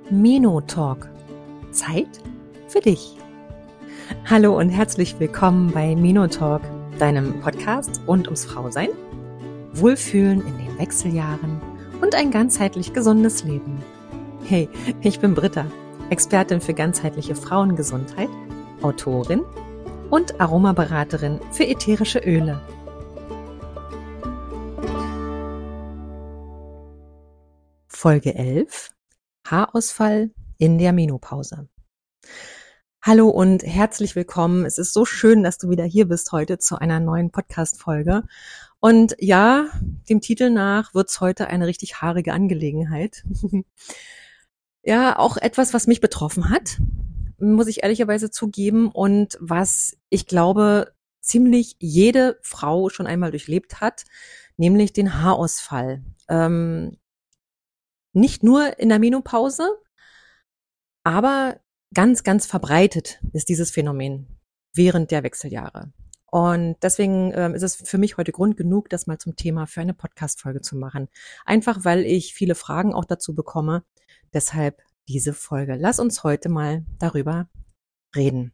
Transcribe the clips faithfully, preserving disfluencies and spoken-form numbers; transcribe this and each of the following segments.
Meno-Talk. Zeit für dich. Hallo und herzlich willkommen bei Meno-Talk, deinem Podcast rund ums Frausein, Wohlfühlen in den Wechseljahren und ein ganzheitlich gesundes Leben. Hey, ich bin Britta, Expertin für ganzheitliche Frauengesundheit, Autorin und Aromaberaterin für ätherische Öle. Folge elf: Haarausfall in der Menopause. Hallo und herzlich willkommen. Es ist so schön, dass du wieder hier bist heute zu einer neuen Podcast-Folge. Und ja, dem Titel nach wird's heute eine richtig haarige Angelegenheit. Ja, auch etwas, was mich betroffen hat, muss ich ehrlicherweise zugeben, und was ich glaube, ziemlich jede Frau schon einmal durchlebt hat, nämlich den Haarausfall. Ähm, nicht nur in der Menopause, aber ganz, ganz verbreitet ist dieses Phänomen während der Wechseljahre. Und deswegen ähm, ist es für mich heute Grund genug, das mal zum Thema für eine Podcast-Folge zu machen. Einfach, weil ich viele Fragen auch dazu bekomme. Deshalb diese Folge. Lass uns heute mal darüber reden.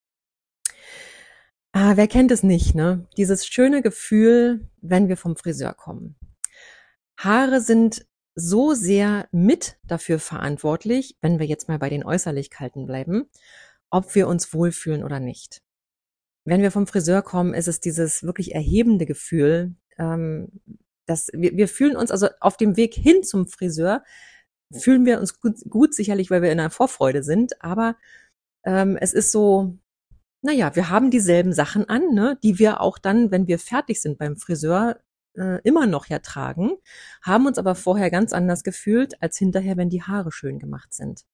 Ah, wer kennt es nicht, ne? Dieses schöne Gefühl, wenn wir vom Friseur kommen. Haare sind so sehr mit dafür verantwortlich, wenn wir jetzt mal bei den Äußerlichkeiten bleiben, ob wir uns wohlfühlen oder nicht. Wenn wir vom Friseur kommen, ist es dieses wirklich erhebende Gefühl, ähm, dass wir, wir fühlen uns also auf dem Weg hin zum Friseur, fühlen wir uns gut, gut sicherlich, weil wir in einer Vorfreude sind, aber ähm, es ist so, naja, wir haben dieselben Sachen an, ne, die wir auch dann, wenn wir fertig sind beim Friseur, äh, immer noch ja tragen, haben uns aber vorher ganz anders gefühlt, als hinterher, wenn die Haare schön gemacht sind.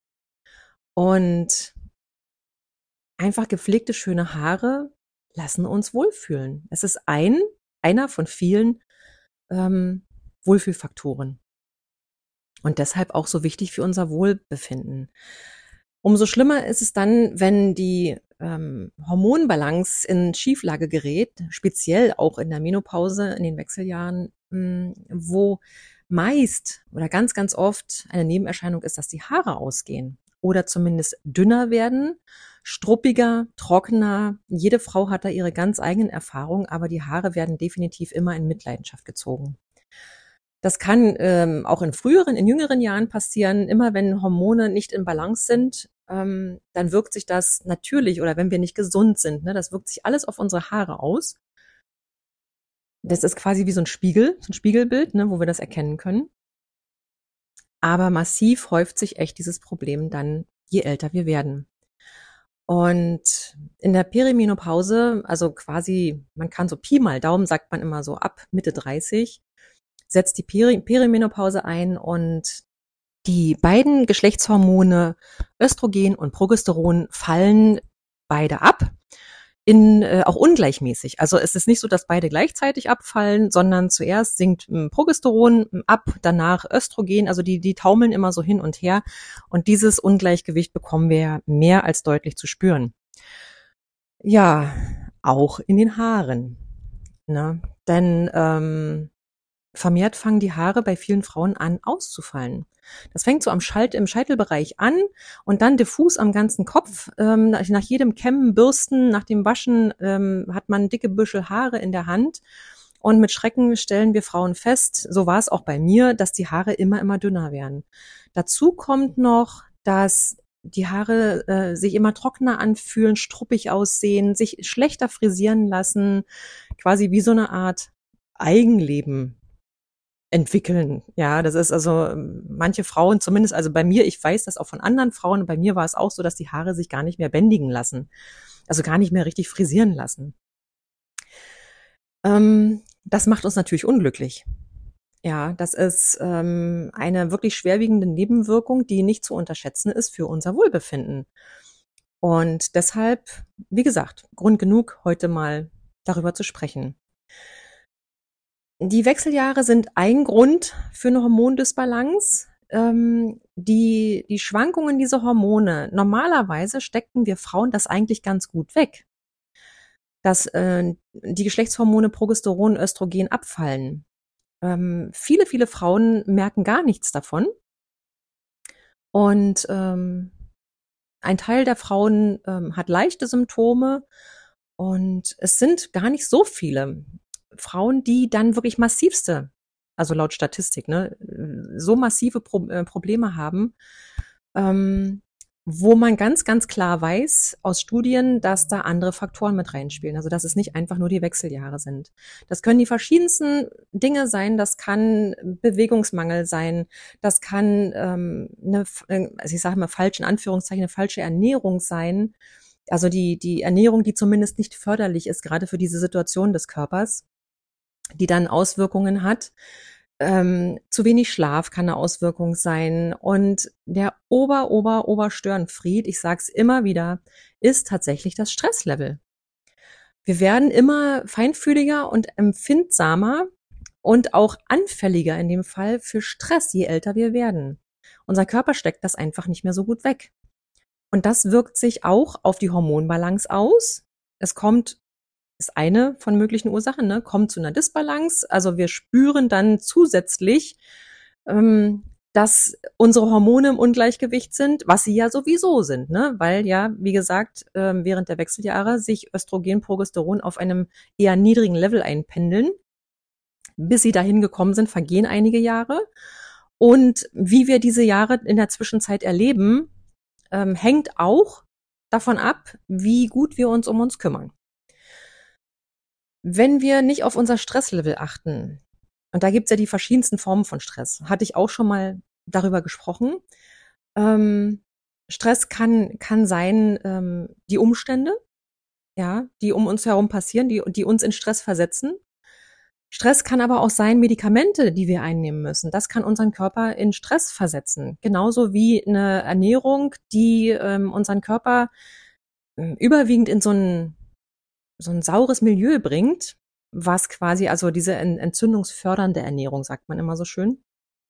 Und einfach gepflegte, schöne Haare lassen uns wohlfühlen. Es ist ein, einer von vielen ähm, Wohlfühlfaktoren. Und deshalb auch so wichtig für unser Wohlbefinden. Umso schlimmer ist es dann, wenn die ähm, Hormonbalance in Schieflage gerät, speziell auch in der Menopause, in den Wechseljahren, mh, wo meist oder ganz, ganz oft eine Nebenerscheinung ist, dass die Haare ausgehen oder zumindest dünner werden, struppiger, trockener. Jede Frau hat da ihre ganz eigenen Erfahrungen, aber die Haare werden definitiv immer in Mitleidenschaft gezogen. Das kann ähm, auch in früheren, in jüngeren Jahren passieren. Immer wenn Hormone nicht in Balance sind, ähm, dann wirkt sich das natürlich, oder wenn wir nicht gesund sind, ne, das wirkt sich alles auf unsere Haare aus. Das ist quasi wie so ein Spiegel, so ein Spiegelbild, ne, wo wir das erkennen können. Aber massiv häuft sich echt dieses Problem dann, je älter wir werden. Und in der Perimenopause, also quasi, man kann so Pi mal Daumen, sagt man immer so ab Mitte dreißig, setzt die Peri- Perimenopause ein und die beiden Geschlechtshormone Östrogen und Progesteron fallen beide ab, in äh, auch ungleichmäßig. Also es ist nicht so, dass beide gleichzeitig abfallen, sondern zuerst sinkt ähm, Progesteron ab, danach Östrogen, also die die taumeln immer so hin und her, und dieses Ungleichgewicht bekommen wir mehr als deutlich zu spüren. Ja, auch in den Haaren, ne? Denn ähm, vermehrt fangen die Haare bei vielen Frauen an auszufallen. Das fängt so am Schalt, im Scheitelbereich an und dann diffus am ganzen Kopf. Ähm, nach, nach jedem Kämmen, Bürsten, nach dem Waschen ähm, hat man dicke Büschel Haare in der Hand. Und mit Schrecken stellen wir Frauen fest, so war es auch bei mir, dass die Haare immer, immer dünner werden. Dazu kommt noch, dass die Haare äh, sich immer trockener anfühlen, struppig aussehen, sich schlechter frisieren lassen, quasi wie so eine Art Eigenleben entwickeln. Ja, das ist also ähm, manche Frauen, zumindest also bei mir, ich weiß das auch von anderen Frauen, und bei mir war es auch so, dass die Haare sich gar nicht mehr bändigen lassen. Also gar nicht mehr richtig frisieren lassen. Ähm, das macht uns natürlich unglücklich. Ja, das ist ähm, eine wirklich schwerwiegende Nebenwirkung, die nicht zu unterschätzen ist für unser Wohlbefinden. Und deshalb, wie gesagt, Grund genug, heute mal darüber zu sprechen. Die Wechseljahre sind ein Grund für eine Hormondysbalance. Ähm, die, die Schwankungen dieser Hormone, normalerweise stecken wir Frauen das eigentlich ganz gut weg, dass äh, die Geschlechtshormone Progesteron, Östrogen abfallen. Ähm, viele, viele Frauen merken gar nichts davon. Und ähm, ein Teil der Frauen ähm, hat leichte Symptome und es sind gar nicht so viele Frauen, die dann wirklich massivste, also laut Statistik, ne, so massive Pro äh, Probleme haben, ähm, wo man ganz, ganz klar weiß aus Studien, dass da andere Faktoren mit reinspielen. Also dass es nicht einfach nur die Wechseljahre sind. Das können die verschiedensten Dinge sein. Das kann Bewegungsmangel sein. Das kann ähm, eine, also ich sage mal falsch in Anführungszeichen, eine falsche Ernährung sein. Also die die Ernährung, die zumindest nicht förderlich ist, gerade für diese Situation des Körpers, die dann Auswirkungen hat. Ähm, zu wenig Schlaf kann eine Auswirkung sein. Und der Ober, Ober, Oberstörenfried, ich sag's immer wieder, ist tatsächlich das Stresslevel. Wir werden immer feinfühliger und empfindsamer und auch anfälliger in dem Fall für Stress, je älter wir werden. Unser Körper steckt das einfach nicht mehr so gut weg. Und das wirkt sich auch auf die Hormonbalance aus. Es kommt ist eine von möglichen Ursachen, ne, kommt zu einer Disbalance. Also wir spüren dann zusätzlich, ähm, dass unsere Hormone im Ungleichgewicht sind, was sie ja sowieso sind, ne, weil ja, wie gesagt, ähm, während der Wechseljahre sich Östrogen, Progesteron auf einem eher niedrigen Level einpendeln. Bis sie dahin gekommen sind, vergehen einige Jahre. Und wie wir diese Jahre in der Zwischenzeit erleben, ähm, hängt auch davon ab, wie gut wir uns um uns kümmern. Wenn wir nicht auf unser Stresslevel achten, und da gibt's ja die verschiedensten Formen von Stress, hatte ich auch schon mal darüber gesprochen. Ähm, Stress kann kann sein ähm, die Umstände, ja, die um uns herum passieren, die die uns in Stress versetzen. Stress kann aber auch sein Medikamente, die wir einnehmen müssen. Das kann unseren Körper in Stress versetzen. Genauso wie eine Ernährung, die ähm, unseren Körper ähm, überwiegend in so ein so ein saures Milieu bringt, was quasi, also diese entzündungsfördernde Ernährung, sagt man immer so schön.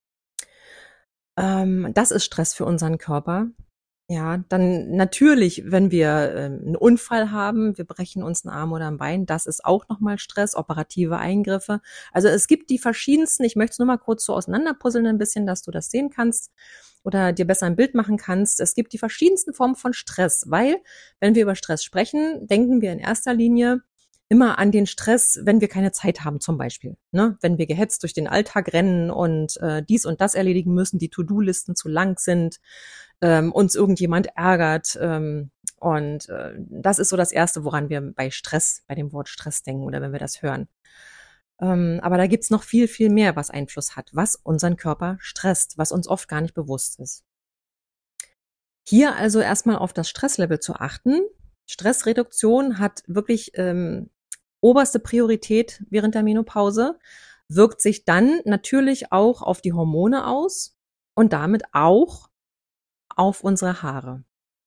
Ähm, das ist Stress für unseren Körper. Ja, dann natürlich, wenn wir ähm, einen Unfall haben, wir brechen uns einen Arm oder ein Bein, das ist auch nochmal Stress, operative Eingriffe. Also es gibt die verschiedensten, ich möchte es nur mal kurz so auseinanderpuzzeln ein bisschen, dass du das sehen kannst oder dir besser ein Bild machen kannst. Es gibt die verschiedensten Formen von Stress, weil wenn wir über Stress sprechen, denken wir in erster Linie immer an den Stress, wenn wir keine Zeit haben zum Beispiel. Ne? Wenn wir gehetzt durch den Alltag rennen und äh, dies und das erledigen müssen, die To-Do-Listen zu lang sind, ähm, uns irgendjemand ärgert. Ähm, und äh, das ist so das Erste, woran wir bei Stress, bei dem Wort Stress denken oder wenn wir das hören. Ähm, aber da gibt's noch viel, viel mehr, was Einfluss hat, was unseren Körper stresst, was uns oft gar nicht bewusst ist. Hier also erstmal auf das Stresslevel zu achten. Stressreduktion hat wirklich ähm, oberste Priorität während der Menopause, wirkt sich dann natürlich auch auf die Hormone aus und damit auch auf unsere Haare.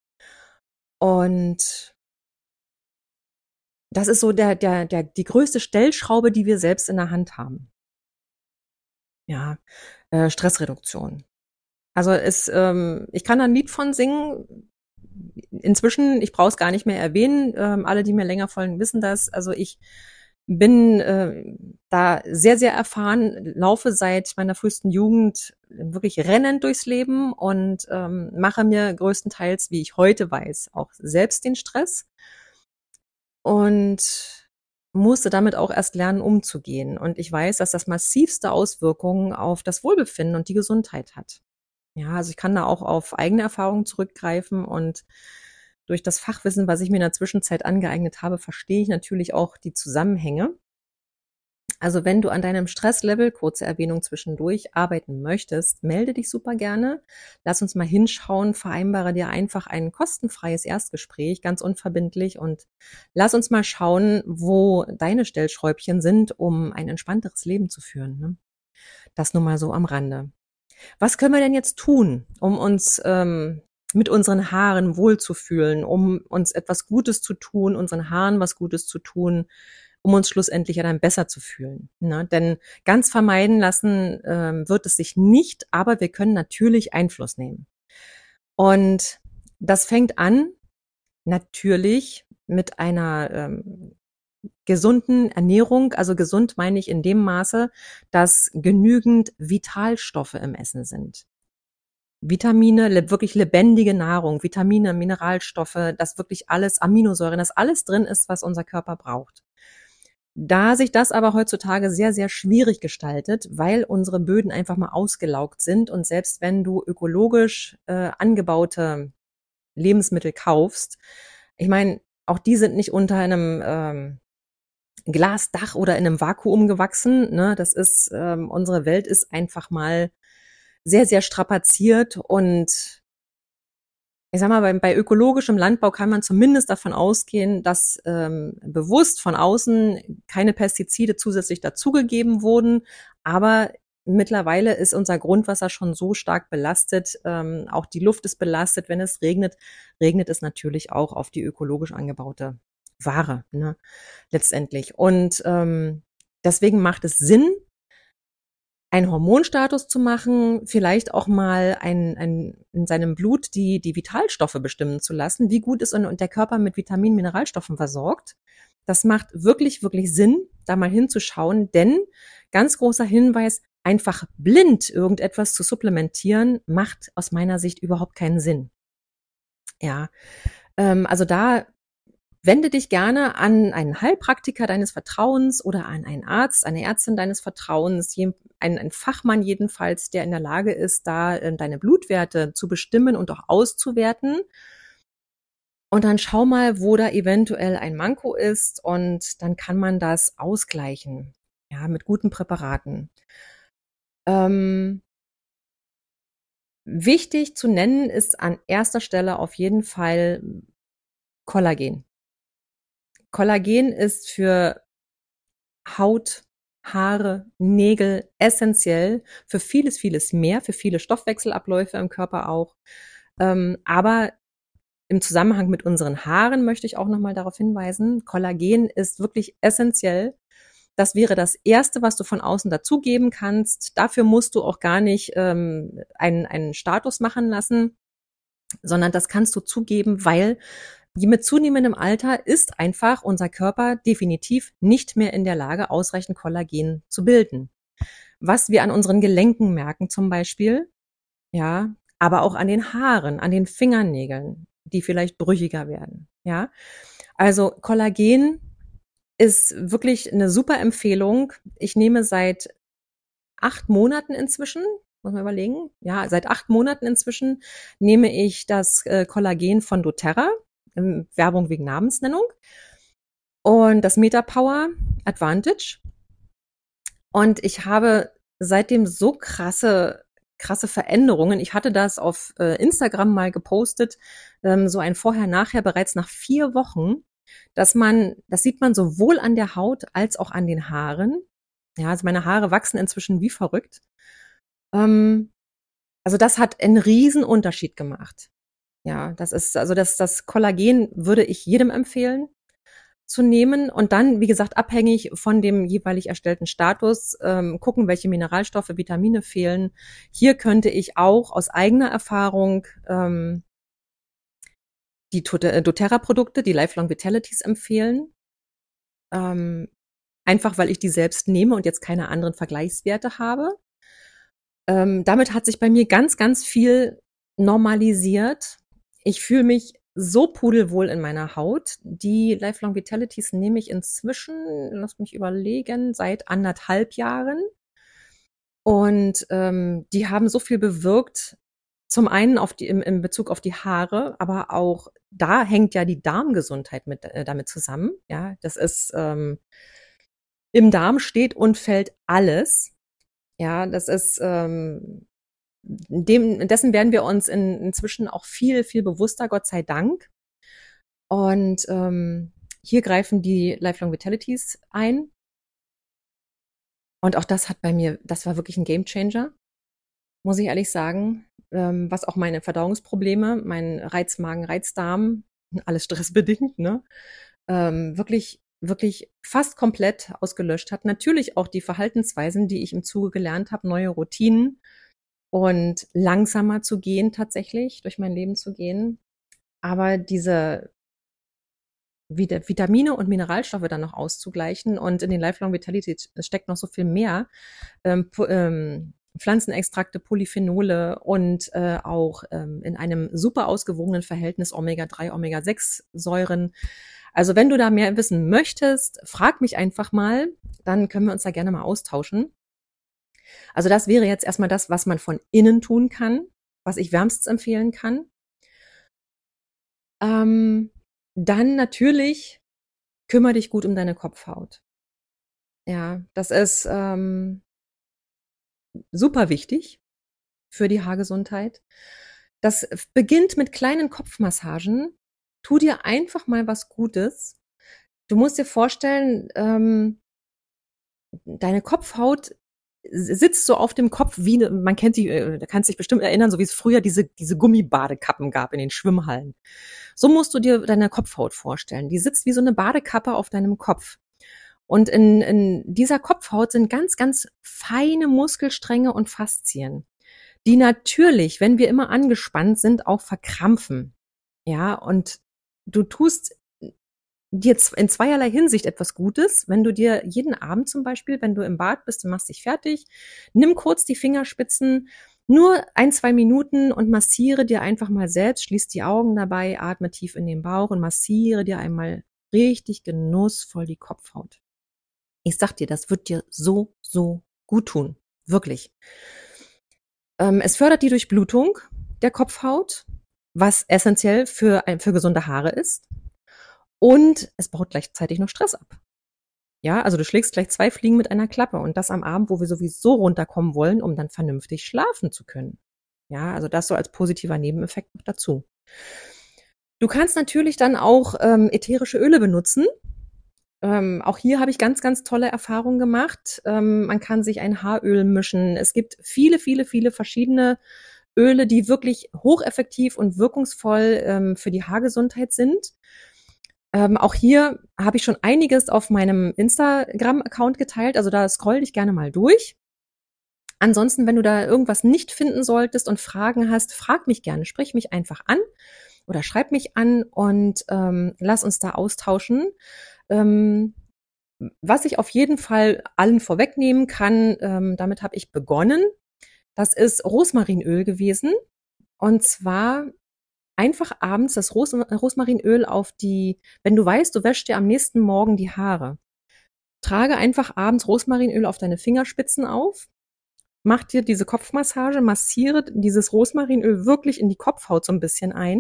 Und das ist so der, der, der, die größte Stellschraube, die wir selbst in der Hand haben. Ja, äh, Stressreduktion. Also es, ähm, ich kann da ein Lied von singen. Inzwischen, ich brauche es gar nicht mehr erwähnen. Ähm, alle, die mir länger folgen, wissen das. Also ich bin äh, da sehr, sehr erfahren, laufe seit meiner frühesten Jugend wirklich rennend durchs Leben und ähm, mache mir größtenteils, wie ich heute weiß, auch selbst den Stress und musste damit auch erst lernen, umzugehen. Und ich weiß, dass das massivste Auswirkungen auf das Wohlbefinden und die Gesundheit hat. Ja, also ich kann da auch auf eigene Erfahrungen zurückgreifen und durch das Fachwissen, was ich mir in der Zwischenzeit angeeignet habe, verstehe ich natürlich auch die Zusammenhänge. Also wenn du an deinem Stresslevel, kurze Erwähnung zwischendurch, arbeiten möchtest, melde dich super gerne. Lass uns mal hinschauen, vereinbare dir einfach ein kostenfreies Erstgespräch, ganz unverbindlich und lass uns mal schauen, wo deine Stellschräubchen sind, um ein entspannteres Leben zu führen. Ne? Das nur mal so am Rande. Was können wir denn jetzt tun, um uns ähm, mit unseren Haaren wohlzufühlen, um uns etwas Gutes zu tun, unseren Haaren was Gutes zu tun, um uns schlussendlich ja dann besser zu fühlen. Ne? Denn ganz vermeiden lassen ähm, wird es sich nicht, aber wir können natürlich Einfluss nehmen. Und das fängt an natürlich mit einer ähm, gesunden Ernährung. Also gesund meine ich in dem Maße, dass genügend Vitalstoffe im Essen sind. Vitamine, le wirklich lebendige Nahrung, Vitamine, Mineralstoffe, dass wirklich alles, Aminosäuren, dass alles drin ist, was unser Körper braucht. Da sich das aber heutzutage sehr, sehr schwierig gestaltet, weil unsere Böden einfach mal ausgelaugt sind und selbst wenn du ökologisch äh, angebaute Lebensmittel kaufst, ich meine, auch die sind nicht unter einem ähm, Glasdach oder in einem Vakuum gewachsen. Ne? Das ist, ähm, unsere Welt ist einfach mal sehr, sehr strapaziert und ich sag mal, bei, bei ökologischem Landbau kann man zumindest davon ausgehen, dass ähm, bewusst von außen keine Pestizide zusätzlich dazugegeben wurden. Aber mittlerweile ist unser Grundwasser schon so stark belastet, ähm, auch die Luft ist belastet. Wenn es regnet, regnet es natürlich auch auf die ökologisch angebaute Ware, ne? Letztendlich. Und ähm, deswegen macht es Sinn, einen Hormonstatus zu machen, vielleicht auch mal ein, ein, in seinem Blut die, die Vitalstoffe bestimmen zu lassen. Wie gut ist und der Körper mit Vitaminen, Mineralstoffen versorgt? Das macht wirklich, wirklich Sinn, da mal hinzuschauen, denn ganz großer Hinweis, einfach blind irgendetwas zu supplementieren, macht aus meiner Sicht überhaupt keinen Sinn. Ja, ähm, also da wende dich gerne an einen Heilpraktiker deines Vertrauens oder an einen Arzt, eine Ärztin deines Vertrauens, einen, einen Fachmann jedenfalls, der in der Lage ist, da äh, deine Blutwerte zu bestimmen und auch auszuwerten. Und dann schau mal, wo da eventuell ein Manko ist und dann kann man das ausgleichen, ja, mit guten Präparaten. Ähm, wichtig zu nennen ist an erster Stelle auf jeden Fall Kollagen. Kollagen ist für Haut, Haare, Nägel essentiell, für vieles, vieles mehr, für viele Stoffwechselabläufe im Körper auch. Ähm, aber im Zusammenhang mit unseren Haaren möchte ich auch nochmal darauf hinweisen, Kollagen ist wirklich essentiell. Das wäre das Erste, was du von außen dazugeben kannst. Dafür musst du auch gar nicht ähm, einen, einen Status machen lassen, sondern das kannst du zugeben, weil mit zunehmendem Alter ist einfach unser Körper definitiv nicht mehr in der Lage, ausreichend Kollagen zu bilden. Was wir an unseren Gelenken merken zum Beispiel, ja, aber auch an den Haaren, an den Fingernägeln, die vielleicht brüchiger werden, ja. Also Kollagen ist wirklich eine super Empfehlung. Ich nehme seit acht Monaten inzwischen, muss man überlegen, ja, seit acht Monaten inzwischen nehme ich das äh, Kollagen von doTERRA. Werbung wegen Namensnennung. Und das MetaPower Advantage. Und ich habe seitdem so krasse, krasse Veränderungen. Ich hatte das auf äh, Instagram mal gepostet, ähm, so ein Vorher-Nachher bereits nach vier Wochen, dass man, das sieht man sowohl an der Haut als auch an den Haaren. Ja, also meine Haare wachsen inzwischen wie verrückt. Ähm, also das hat einen riesen Unterschied gemacht. Ja, das ist, also das, das Kollagen würde ich jedem empfehlen zu nehmen und dann, wie gesagt, abhängig von dem jeweilig erstellten Status, ähm, gucken, welche Mineralstoffe, Vitamine fehlen. Hier könnte ich auch aus eigener Erfahrung ähm, die doTERRA-Produkte, die Lifelong Vitalities empfehlen. Ähm, einfach, weil ich die selbst nehme und jetzt keine anderen Vergleichswerte habe. Ähm, damit hat sich bei mir ganz, ganz viel normalisiert. Ich fühle mich so pudelwohl in meiner Haut. Die Lifelong Vitalities nehme ich inzwischen, lass mich überlegen, seit anderthalb Jahren. Und ähm, die haben so viel bewirkt. Zum einen auf die, im, in Bezug auf die Haare, aber auch da hängt ja die Darmgesundheit mit äh, damit zusammen. Ja, das ist ähm, im Darm steht und fällt alles. Ja, das ist ähm, dem, dessen werden wir uns in, inzwischen auch viel, viel bewusster, Gott sei Dank. Und ähm, hier greifen die Lifelong Vitalities ein. Und auch das hat bei mir, das war wirklich ein Gamechanger, muss ich ehrlich sagen. Ähm, was auch meine Verdauungsprobleme, mein Reizmagen, Reizdarm, alles stressbedingt, ne, ähm, wirklich, wirklich fast komplett ausgelöscht hat. Natürlich auch die Verhaltensweisen, die ich im Zuge gelernt habe, neue Routinen und langsamer zu gehen tatsächlich, durch mein Leben zu gehen. Aber diese Vitamine und Mineralstoffe dann noch auszugleichen und in den Lifelong Vitality steckt noch so viel mehr. Ähm, ähm, Pflanzenextrakte, Polyphenole und äh, auch ähm, in einem super ausgewogenen Verhältnis Omega drei, Omega sechs Säuren. Also wenn du da mehr wissen möchtest, frag mich einfach mal, dann können wir uns da gerne mal austauschen. Also das wäre jetzt erstmal das, was man von innen tun kann, was ich wärmstens empfehlen kann. Ähm, dann natürlich kümmere dich gut um deine Kopfhaut. Ja, das ist ähm, super wichtig für die Haargesundheit. Das beginnt mit kleinen Kopfmassagen. Tu dir einfach mal was Gutes. Du musst dir vorstellen, ähm, deine Kopfhaut sitzt so auf dem Kopf wie, ne, man kennt die, äh, da kannst dich bestimmt erinnern, so wie es früher diese, diese Gummibadekappen gab in den Schwimmhallen. So musst du dir deine Kopfhaut vorstellen. Die sitzt wie so eine Badekappe auf deinem Kopf. Und in, in dieser Kopfhaut sind ganz, ganz feine Muskelstränge und Faszien, die natürlich, wenn wir immer angespannt sind, auch verkrampfen. Ja, und du tust dir in zweierlei Hinsicht etwas Gutes, wenn du dir jeden Abend zum Beispiel, wenn du im Bad bist und machst dich fertig, nimm kurz die Fingerspitzen, nur ein, zwei Minuten und massiere dir einfach mal selbst, schließ die Augen dabei, atme tief in den Bauch und massiere dir einmal richtig genussvoll die Kopfhaut. Ich sag dir, das wird dir so, so gut tun. Wirklich. Ähm, es fördert die Durchblutung der Kopfhaut, was essentiell für, für gesunde Haare ist. Und es baut gleichzeitig noch Stress ab. Ja, also du schlägst gleich zwei Fliegen mit einer Klappe und das am Abend, wo wir sowieso runterkommen wollen, um dann vernünftig schlafen zu können. Ja, also das so als positiver Nebeneffekt noch dazu. Du kannst natürlich dann auch ähm, ätherische Öle benutzen. Ähm, auch hier habe ich ganz, ganz tolle Erfahrungen gemacht. Ähm, man kann sich ein Haaröl mischen. Es gibt viele, viele, viele verschiedene Öle, die wirklich hocheffektiv und wirkungsvoll ähm, für die Haargesundheit sind. Ähm, auch hier habe ich schon einiges auf meinem Instagram-Account geteilt, also da scroll dich gerne mal durch. Ansonsten, wenn du da irgendwas nicht finden solltest und Fragen hast, frag mich gerne, sprich mich einfach an oder schreib mich an und ähm, lass uns da austauschen. Ähm, was ich auf jeden Fall allen vorwegnehmen kann, ähm, damit habe ich begonnen, das ist Rosmarinöl gewesen. Und zwar einfach abends das Ros Rosmarinöl auf die, wenn du weißt, du wäschst dir am nächsten Morgen die Haare, trage einfach abends Rosmarinöl auf deine Fingerspitzen auf, mach dir diese Kopfmassage, massiere dieses Rosmarinöl wirklich in die Kopfhaut so ein bisschen ein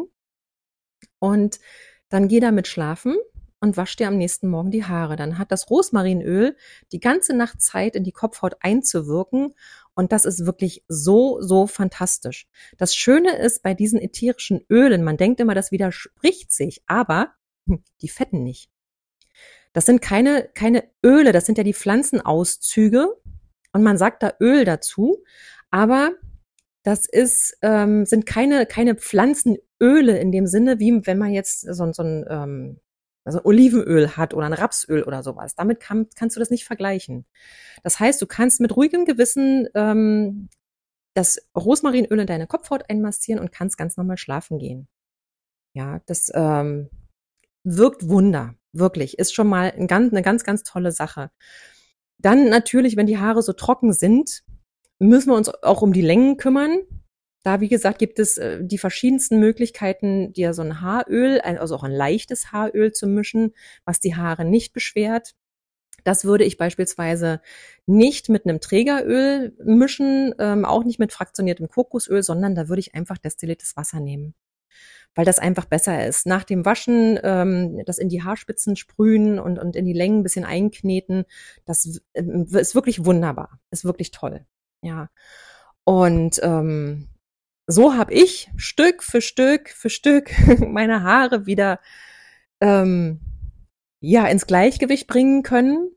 und dann geh damit schlafen und wasch dir am nächsten Morgen die Haare. Dann hat das Rosmarinöl die ganze Nacht Zeit, in die Kopfhaut einzuwirken und das ist wirklich so, so fantastisch. Das Schöne ist bei diesen ätherischen Ölen, man denkt immer, das widerspricht sich, aber hm, die fetten nicht. Das sind keine, keine Öle, das sind ja die Pflanzenauszüge und man sagt da Öl dazu, aber das ist, ähm, sind keine, keine Pflanzenöle in dem Sinne, wie wenn man jetzt so, so ein, ähm, also Olivenöl hat oder ein Rapsöl oder sowas. Damit kann, kannst du das nicht vergleichen. Das heißt, du kannst mit ruhigem Gewissen ähm, das Rosmarinöl in deine Kopfhaut einmassieren und kannst ganz normal schlafen gehen. Ja, das ähm, wirkt Wunder, wirklich. Ist schon mal ein ganz, eine ganz, ganz tolle Sache. Dann natürlich, wenn die Haare so trocken sind, müssen wir uns auch um die Längen kümmern. Da, wie gesagt, gibt es äh, die verschiedensten Möglichkeiten, dir so ein Haaröl, also auch ein leichtes Haaröl zu mischen, was die Haare nicht beschwert. Das würde ich beispielsweise nicht mit einem Trägeröl mischen, ähm, auch nicht mit fraktioniertem Kokosöl, sondern da würde ich einfach destilliertes Wasser nehmen, weil das einfach besser ist. Nach dem Waschen ähm, das in die Haarspitzen sprühen und, und in die Längen ein bisschen einkneten, das ähm, ist wirklich wunderbar, ist wirklich toll. Ja, und ähm, so habe ich Stück für Stück für Stück meine Haare wieder ähm, ja ins Gleichgewicht bringen können.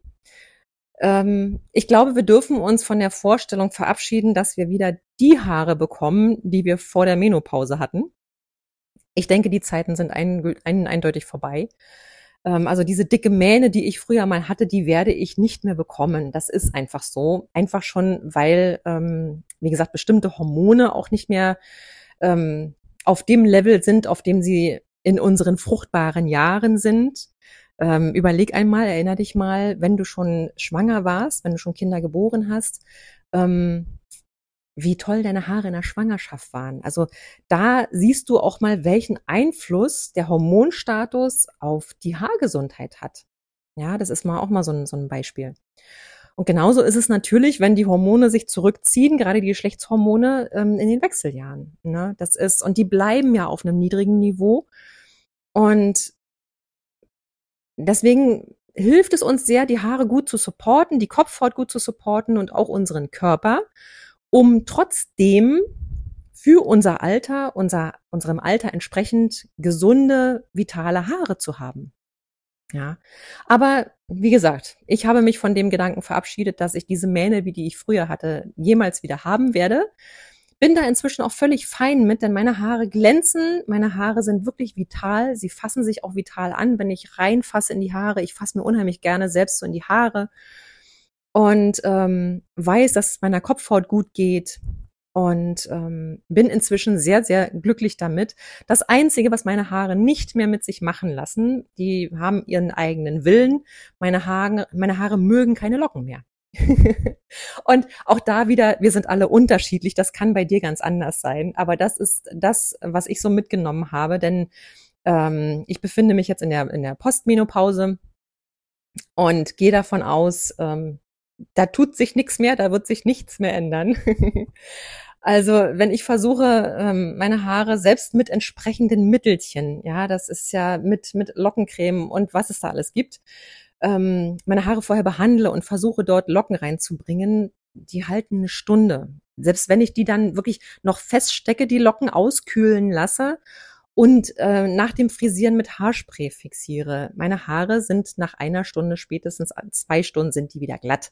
Ähm, ich glaube, wir dürfen uns von der Vorstellung verabschieden, dass wir wieder die Haare bekommen, die wir vor der Menopause hatten. Ich denke, die Zeiten sind ein, ein, eindeutig vorbei. Ähm, also diese dicke Mähne, die ich früher mal hatte, die werde ich nicht mehr bekommen. Das ist einfach so. Einfach schon, weil, ähm, wie gesagt, bestimmte Hormone auch nicht mehr ähm, auf dem Level sind, auf dem sie in unseren fruchtbaren Jahren sind. Ähm, überleg einmal, erinner dich mal, wenn du schon schwanger warst, wenn du schon Kinder geboren hast, ähm, wie toll deine Haare in der Schwangerschaft waren. Also da siehst du auch mal, welchen Einfluss der Hormonstatus auf die Haargesundheit hat. Ja, das ist mal auch mal so ein, so ein Beispiel. Und genauso ist es natürlich, wenn die Hormone sich zurückziehen, gerade die Geschlechtshormone ähm, in den Wechseljahren. Ne? Das ist, und die bleiben ja auf einem niedrigen Niveau. Und deswegen hilft es uns sehr, die Haare gut zu supporten, die Kopfhaut gut zu supporten und auch unseren Körper, um trotzdem für unser Alter, unser, unserem Alter entsprechend gesunde, vitale Haare zu haben. Ja, aber wie gesagt, ich habe mich von dem Gedanken verabschiedet, dass ich diese Mähne, wie die ich früher hatte, jemals wieder haben werde. Bin da inzwischen auch völlig fein mit, denn meine Haare glänzen, meine Haare sind wirklich vital, sie fassen sich auch vital an, wenn ich reinfasse in die Haare. Ich fasse mir unheimlich gerne selbst so in die Haare und ähm, weiß, dass es meiner Kopfhaut gut geht. Und ähm, bin inzwischen sehr, sehr glücklich damit. Das Einzige, was meine Haare nicht mehr mit sich machen lassen, die haben ihren eigenen Willen. Meine Haare, meine Haare mögen keine Locken mehr. Und auch da wieder, wir sind alle unterschiedlich. Das kann bei dir ganz anders sein. Aber das ist das, was ich so mitgenommen habe. Denn ähm, ich befinde mich jetzt in der, in der Postmenopause und gehe davon aus, ähm, da tut sich nichts mehr, da wird sich nichts mehr ändern. Also wenn ich versuche, ähm, meine Haare selbst mit entsprechenden Mittelchen, ja, das ist ja mit mit Lockencreme und was es da alles gibt, ähm, meine Haare vorher behandle und versuche dort Locken reinzubringen, die halten eine Stunde. Selbst wenn ich die dann wirklich noch feststecke, die Locken auskühlen lasse und äh, nach dem Frisieren mit Haarspray fixiere. Meine Haare sind nach einer Stunde, spätestens zwei Stunden sind die wieder glatt.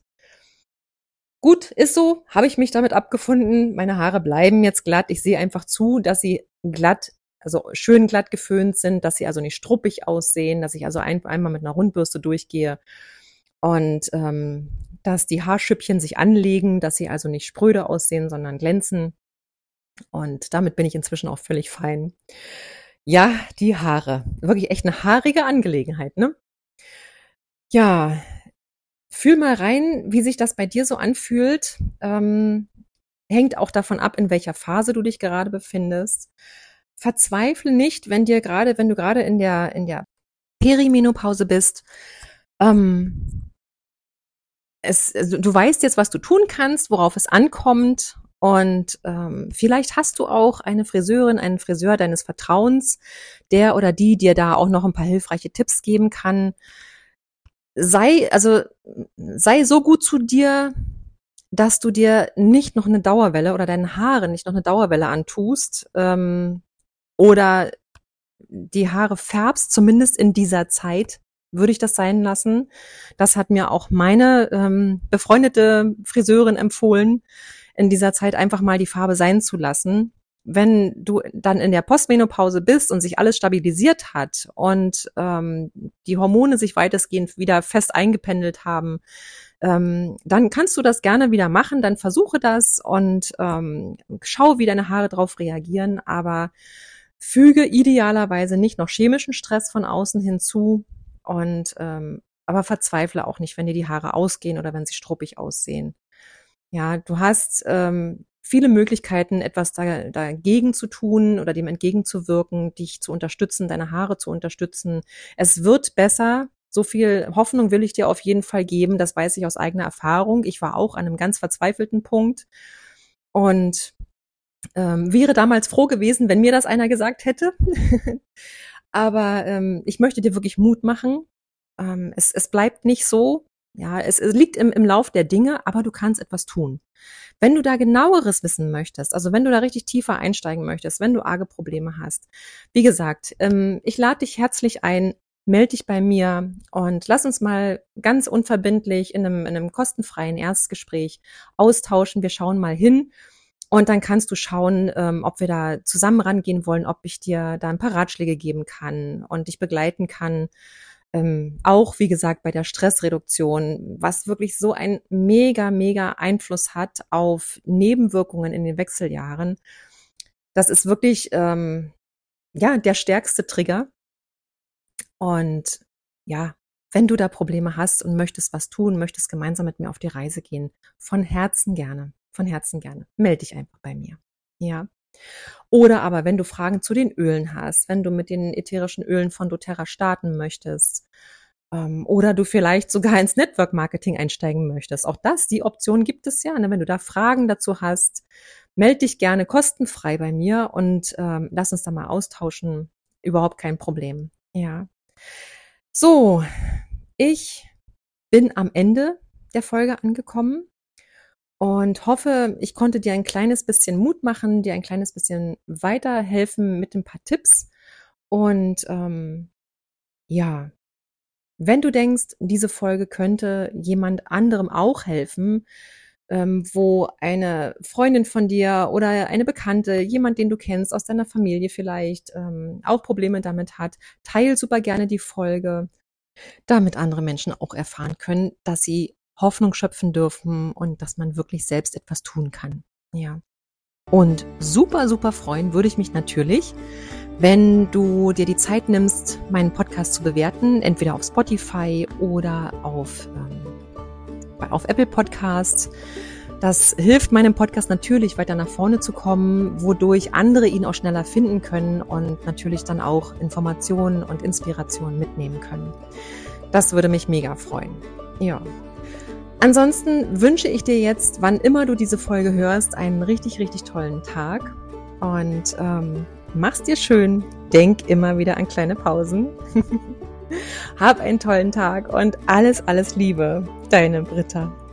Gut, ist so, habe ich mich damit abgefunden. Meine Haare bleiben jetzt glatt. Ich sehe einfach zu, dass sie glatt, also schön glatt geföhnt sind, dass sie also nicht struppig aussehen, dass ich also ein, einmal mit einer Rundbürste durchgehe und ähm, dass die Haarschüppchen sich anlegen, dass sie also nicht spröde aussehen, sondern glänzen. Und damit bin ich inzwischen auch völlig fein. Ja, die Haare. Wirklich echt eine haarige Angelegenheit, ne? Ja, fühl mal rein, wie sich das bei dir so anfühlt. Ähm, hängt auch davon ab, in welcher Phase du dich gerade befindest. Verzweifle nicht, wenn dir gerade, wenn du gerade in der in der Perimenopause bist. Ähm, es, also du weißt jetzt, was du tun kannst, worauf es ankommt. Und ähm, vielleicht hast du auch eine Friseurin, einen Friseur deines Vertrauens, der oder die dir da auch noch ein paar hilfreiche Tipps geben kann. Sei, also sei so gut zu dir, dass du dir nicht noch eine Dauerwelle oder deinen Haaren nicht noch eine Dauerwelle antust ähm, oder die Haare färbst, zumindest in dieser Zeit würde ich das sein lassen. Das hat mir auch meine ähm, befreundete Friseurin empfohlen, in dieser Zeit einfach mal die Farbe sein zu lassen. Wenn du dann in der Postmenopause bist und sich alles stabilisiert hat und ähm, die Hormone sich weitestgehend wieder fest eingependelt haben, ähm, dann kannst du das gerne wieder machen, dann versuche das und ähm, schau, wie deine Haare drauf reagieren, aber füge idealerweise nicht noch chemischen Stress von außen hinzu und ähm, aber verzweifle auch nicht, wenn dir die Haare ausgehen oder wenn sie struppig aussehen. Ja, du hast ähm, viele Möglichkeiten, etwas da, dagegen zu tun oder dem entgegenzuwirken, dich zu unterstützen, deine Haare zu unterstützen. Es wird besser. So viel Hoffnung will ich dir auf jeden Fall geben. Das weiß ich aus eigener Erfahrung. Ich war auch an einem ganz verzweifelten Punkt und ähm, wäre damals froh gewesen, wenn mir das einer gesagt hätte. Aber ähm, ich möchte dir wirklich Mut machen. Ähm, es, es bleibt nicht so. Ja, es, es liegt im, im Lauf der Dinge, aber du kannst etwas tun. Wenn du da genaueres wissen möchtest, also wenn du da richtig tiefer einsteigen möchtest, wenn du arge Probleme hast, wie gesagt, ähm, ich lade dich herzlich ein, melde dich bei mir und lass uns mal ganz unverbindlich in einem, in einem kostenfreien Erstgespräch austauschen. Wir schauen mal hin und dann kannst du schauen, ähm, ob wir da zusammen rangehen wollen, ob ich dir da ein paar Ratschläge geben kann und dich begleiten kann. Ähm, auch, wie gesagt, bei der Stressreduktion, was wirklich so ein mega, mega Einfluss hat auf Nebenwirkungen in den Wechseljahren. Das ist wirklich, ähm, ja, der stärkste Trigger. Und ja, wenn du da Probleme hast und möchtest was tun, möchtest gemeinsam mit mir auf die Reise gehen, von Herzen gerne. von Herzen gerne. Melde dich einfach bei mir. Ja. Oder aber, wenn du Fragen zu den Ölen hast, wenn du mit den ätherischen Ölen von doTERRA starten möchtest, ähm, oder du vielleicht sogar ins Network Marketing einsteigen möchtest. Auch das, die Option gibt es ja. Ne? Wenn du da Fragen dazu hast, melde dich gerne kostenfrei bei mir und ähm, lass uns da mal austauschen. Überhaupt kein Problem. Ja. So, ich bin am Ende der Folge angekommen und hoffe, ich konnte dir ein kleines bisschen Mut machen, dir ein kleines bisschen weiterhelfen mit ein paar Tipps. Und ähm, ja, wenn du denkst, diese Folge könnte jemand anderem auch helfen, ähm, wo eine Freundin von dir oder eine Bekannte, jemand, den du kennst, aus deiner Familie vielleicht, ähm, auch Probleme damit hat, teil super gerne die Folge, damit andere Menschen auch erfahren können, dass sie Hoffnung schöpfen dürfen und dass man wirklich selbst etwas tun kann. Ja. Und super, super freuen würde ich mich natürlich, wenn du dir die Zeit nimmst, meinen Podcast zu bewerten, entweder auf Spotify oder auf, ähm, auf Apple Podcasts. Das hilft meinem Podcast natürlich, weiter nach vorne zu kommen, wodurch andere ihn auch schneller finden können und natürlich dann auch Informationen und Inspirationen mitnehmen können. Das würde mich mega freuen. Ja. Ansonsten wünsche ich dir jetzt, wann immer du diese Folge hörst, einen richtig, richtig tollen Tag und ähm, mach's dir schön. Denk immer wieder an kleine Pausen. Hab einen tollen Tag und alles, alles Liebe. Deine Britta.